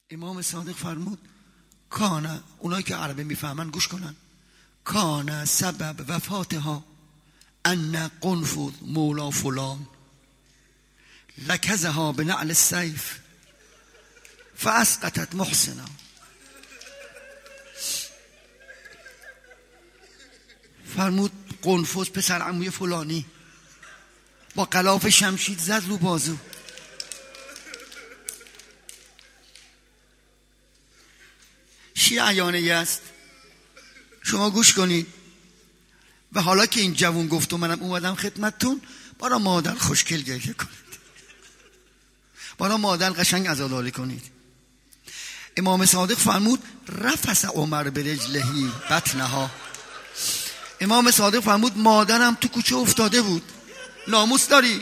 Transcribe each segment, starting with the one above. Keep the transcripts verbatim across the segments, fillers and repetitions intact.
امام صادق فرمود کان، اونایی که عربی میفهمن گوش کنن، کان سبب وفاتها ان قنفذ مولا فلان لکزها بنعل السیف فاسقطت محسنا. فرمود قنفذ پسر عموی فلانی با غلاف شمشیر زد رو بازو. شیعیانه است، شما گوش کنید. و حالا که این جوون گفت و منم اومدم خدمتتون، برا مادر خوشگل گریه کنید، برا مادر قشنگ عزاداری کنید. امام صادق فرمود رفس عمر برجلهی بطنها. امام صادق فرمود مادرم تو کوچه افتاده بود. ناموس داری؟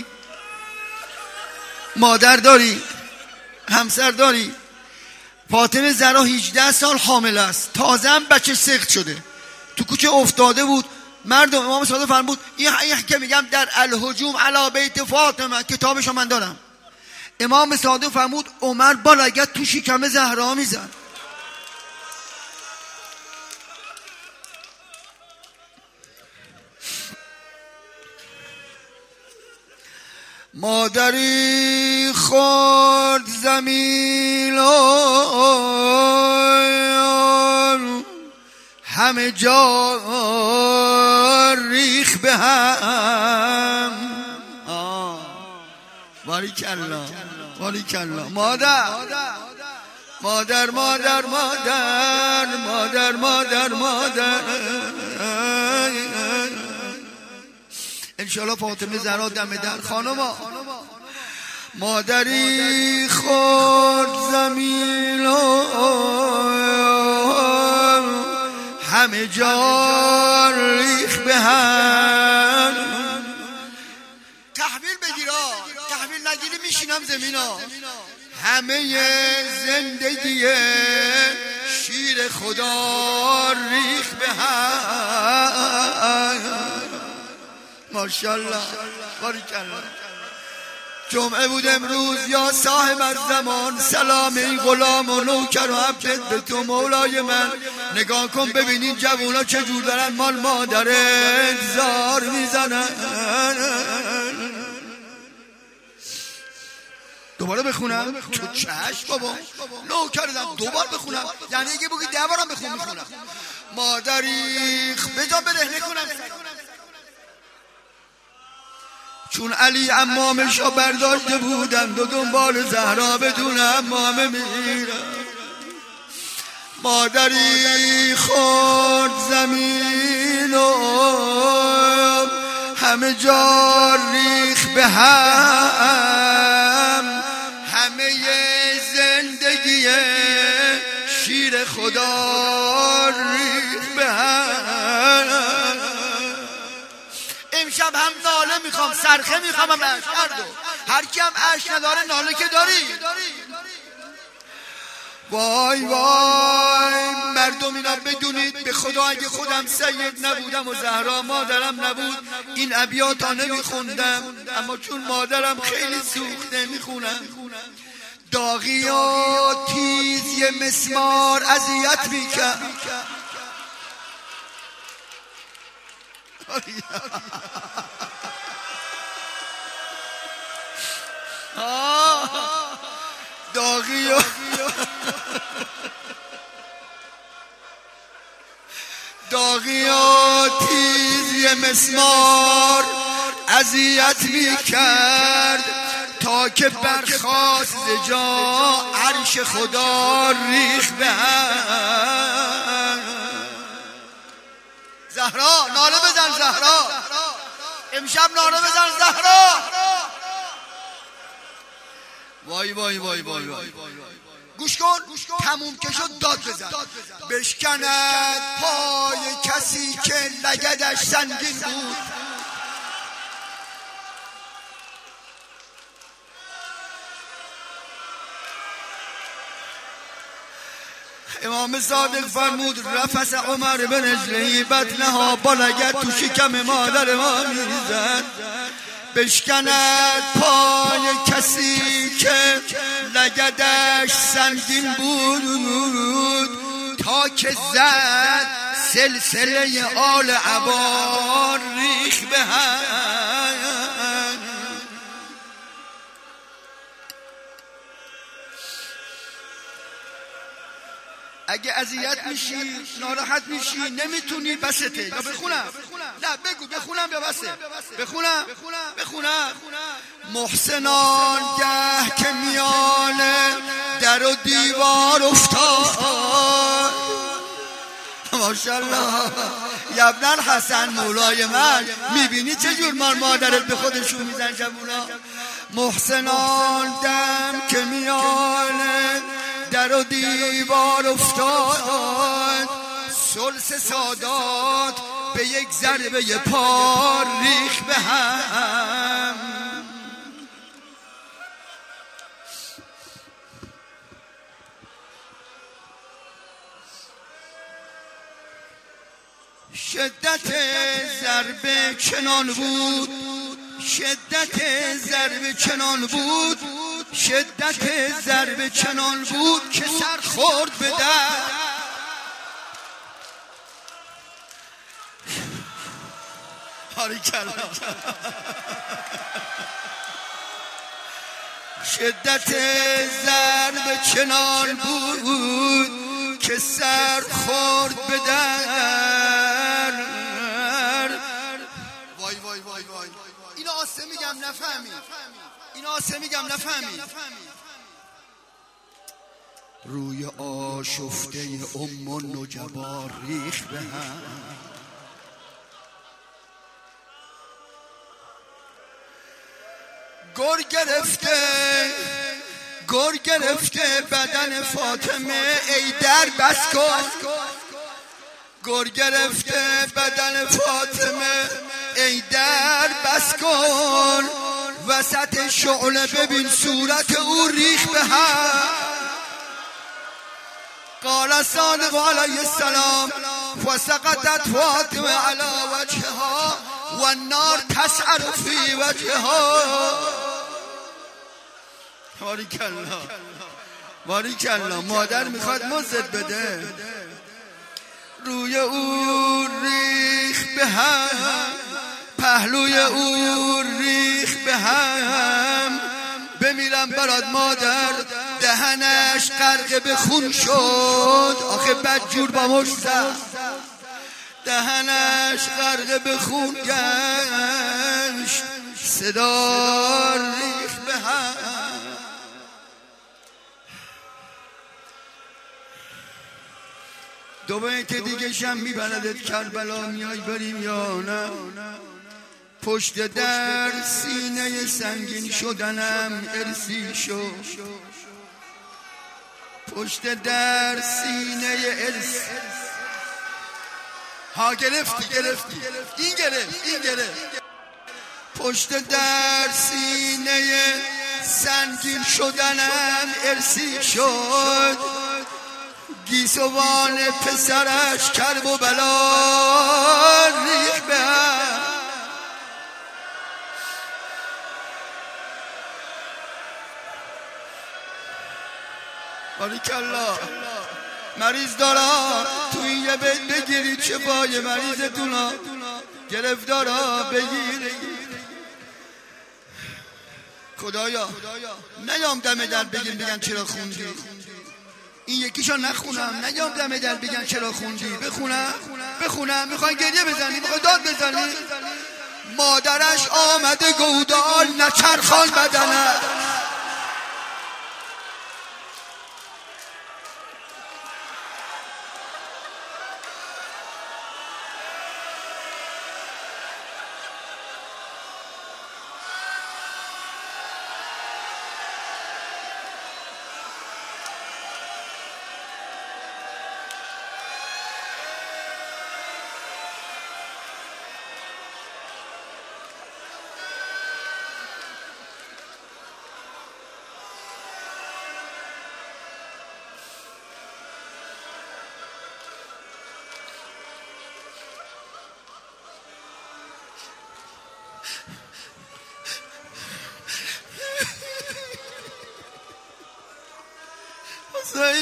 مادر داری؟ همسر داری؟ فاطمه زهرا هجده سال حامل است، تازه هم بچه سخت شده، تو کوچه افتاده بود. مردم امام صادق فرمود این که میگم در الهجوم علی بیت فاطمه، کتابشو من دارم. امام صادق فرمود عمر با لگد تو شکم زهرا میزن. مادری خورد زمین همه جا ریخ به هم. باریکالله باریکالله. مادر مادر مادر مادر مادر مادر مادر انشالله فاطمه زهرا دم در. خانما مادری خورد زمین همه جا ریخ به هم. تحویل بگیرا، تحویل نگیری میشینم زمینا. همه زندگی شیر خدا ریخ به هم. ماشاءالله باریکالله. جمعه بود امروز یا صاحب الزمان، سلام ای غلام و نوکر و عبدت به تو مولای من. نگاه کن ببینین جوونا چجور دارن مال مادرت زار میزنن. دوباره بخونم؟ تو چشم بابا، نوکر دم دوباره بخونم، یعنی اگه بگی ده بارم بخون میخونم. مادری بجا برهنه کنم. چون علی عمامشا برداشته بودند و دنبال زهرا بدون عمامه میرن. مادری خورد زمین و همه جا ریخ به هم. همه زندگی شیر خدا ریخ به هم. امشب هم ناله میخوام، سرخه میخوام، هم عشق. هر کی هم عشق نداره ناله که داری. وای وای مردم اینا بدونید به خدا اگه خودم سید نبودم و زهرا مادرم نبود این ابیاتا نمیخوندم، اما چون مادرم خیلی سوخته میخونم. داغی و تیز یه مسمار اذیت میکرد. داغی و داغی و تیز یه مسمار اذیت میکرد تا که برخاست ز جا عرش خدا ریخ به هم. زهرا ناله بزن، زهرا امشب ناله بزن زهرا. وای وای وای وای وای گوش کن، تموم که شد داد بزن. بشکند پای کسی که لگدش سنگین بود. امام صادق فرمود رفس عمر بن رجلهی بطنها، با لگد تو شکم مادر ما میزد. بشکند پای کسی که لگدش سنگین بود تا که زد سلسله آل عبار ریخ به هم. اگه اذیت میشی ناراحت میشی نمیتونی بسته یا بخونم نه بگو بخونم یا بسه بخونم بخونم محسنان گه که میان در و دیوار افتاد ماشاءالله یبنان حسن مولای من میبینی چجور مار مادرت به خودشون میزن جمونا. محسنان دم که میان در و دیوار افتاد سلس سادات به یک ضربه پا ریخ به هم. شدت ضربه چنان بود شدت ضربه چنان بود شدت ضربه چنان بود که سر خورد به در. شدت ضربه چنان بود که سر خورد به در. وای وای وای وای اینو آسه میگم نفهمی اینو آسه میگم نفهمی. روی آشفته ام و نجبا ریخ به هم. گر گرفته گر گرفته بدن فاطمه ای در بس کن. گر گرفته بدن فاطمه ای در بس کن. وسط شعله ببین صورت او ریخ به هم. قال صادق علیه السلام فسقطت فاطمه علی وجهها والنار تسعر فی وجهها. باریکالله باریکالله مادر میخواد مزد بده. روی او ریخ به هم پهلوی او ریخ به هم. بمیرم برات مادر دهنش غرق به خون شد. آخه بدجور با مشت دهنش غرق به خون گشت. صدا ریخ به هم. دو بیت دیگه شم میبردت کربلا میای بریم یا نه. پشت در سینه سنگین شدنم ارسی شد. پشت در سینه ارسی ها گرفتی گرفتی این گرفت این گرفت. پشت در سینه سنگین شدنم ارسی شد. گیسوان پسرش کرب و بلا ریخ به هم. باریکالله مریض دارا توی یه بیت بگیرید چه پای مریضتونا گرفتارا بگیر. خدایا نیام دم در بگیم بگن چرا خوندی. این یکیشو نخونم نیام دم در بگن چرا خوندی. بخونم بخونم میخوای گریه بزنی میخوای داد بزنی. مادرش آمده گودال نچرخان بدنه.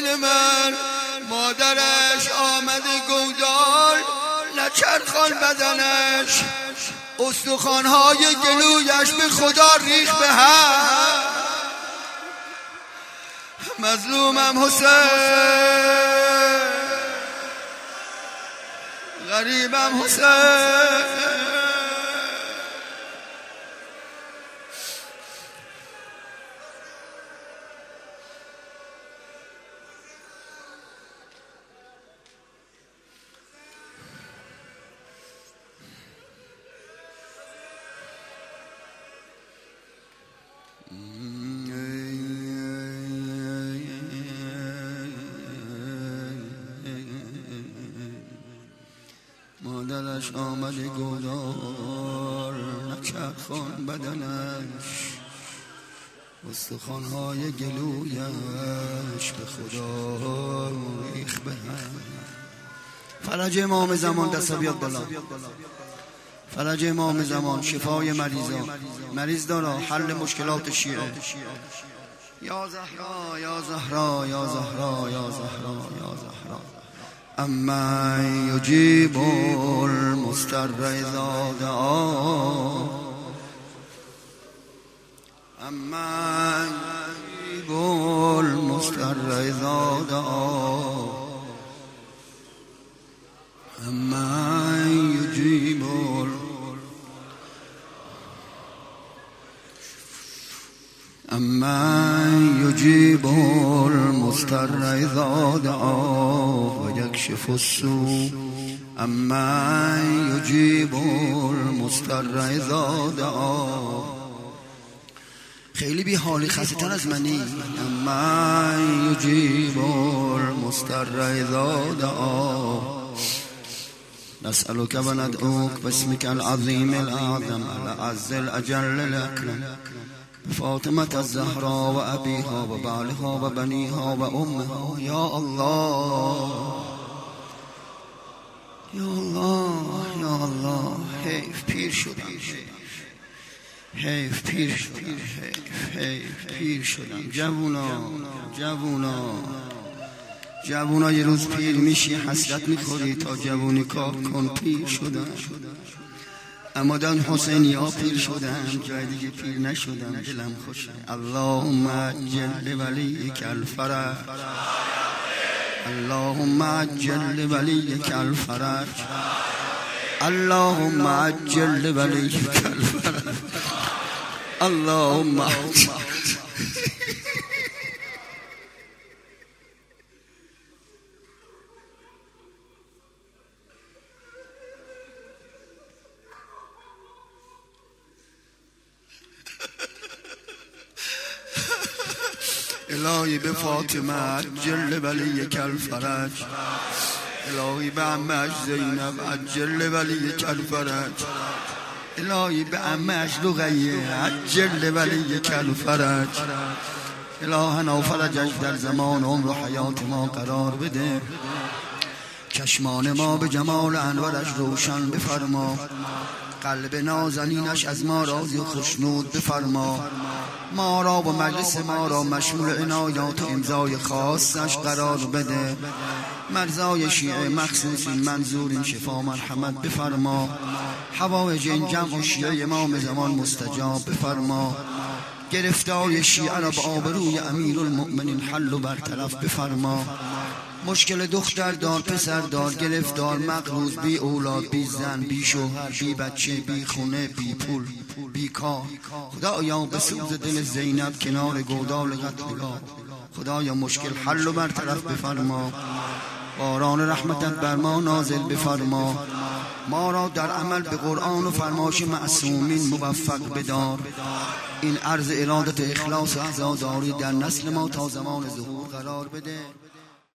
حسین من مادرش آمده گودال نچرخان بدنش استخوان‌های گلویش به خدا ریخ به هم مظلومم حسین غریبم حسین مادرش آمده گودار نچرخان بدنش استخوان‌های گلویش به خدا ریخ به هم فرج امام زمان دست بیاد بالا فرج امام زمان شفای مریضان مریض داره حل مشکلات شیعه یا زهرا یا زهرا یا زهرا یا زهرا یا زهرا اما یجیب المضطر اذا دعا اما یجیب المضطر اذا دعا اما یجیب اما یجیب المضطر اذا دعا و یکشف السوء اما یجیب المضطر اذا دعا خیلی بی حالی خسته تر از منی اما یجیب المضطر اذا دعا نسألك وندعوك باسمك العظيم الأعظم الأعز الأجل الأكرم فاطمة الزهراء وأبيها وبعلها وبنيها وأمها يا الله يا الله يا الله حیف پیر شدم حیف پیر شدم حیف حیف پیر شدم جوونا جوونا جوونا یه روز پیر میشی حسرت میخوری تا جوونی کار کن پیر شدم اما دان حسین یا پیر شدم جای دیگه پیر نشدم دلم خوشه اللهم عجل لولیک الفرج اللهم عجل لولیک الفرج اللهم عجل لولیک الفرج اللهم عجل الهی به فاطمه عجل ولیک الفرج الهی به عمش زینب عجل ولیک الفرج الهی به عمش رقیه عجل ولیک الفرج الهنا فرجش در زمان عمر و حیات ما قرار بده چشمان ما به جمال انورش روشن بفرما قلب نازنینش از ما راضی و خوشنود بفرما ما را و مجلس ما را مشمول عنایات و امضای خاصش قرار بده مرزای شیعه مخصوص منظور این شفا مرحمت بفرما حوایج این جمع و شیعه امام زمان مستجاب بفرما گرفتاری شیعه را به آبروی امیر المؤمنین حل و برطرف بفرما مشکل دختر دار پسر دار گرفتار مقروض بی اولاد بی زن بی شوهر بی بچه بی خونه بی پول بی کار خدایا به سوز دل زینب کنار گودال قتلگاه خدایا مشکل حل و برطرف بفرما باران رحمتت بر ما نازل بفرما ما را در عمل به قرآن و فرمایش معصومین موفق بدار این عرض ارادت اخلاص و عزاداری در نسل ما تا زمان ظهور قرار بده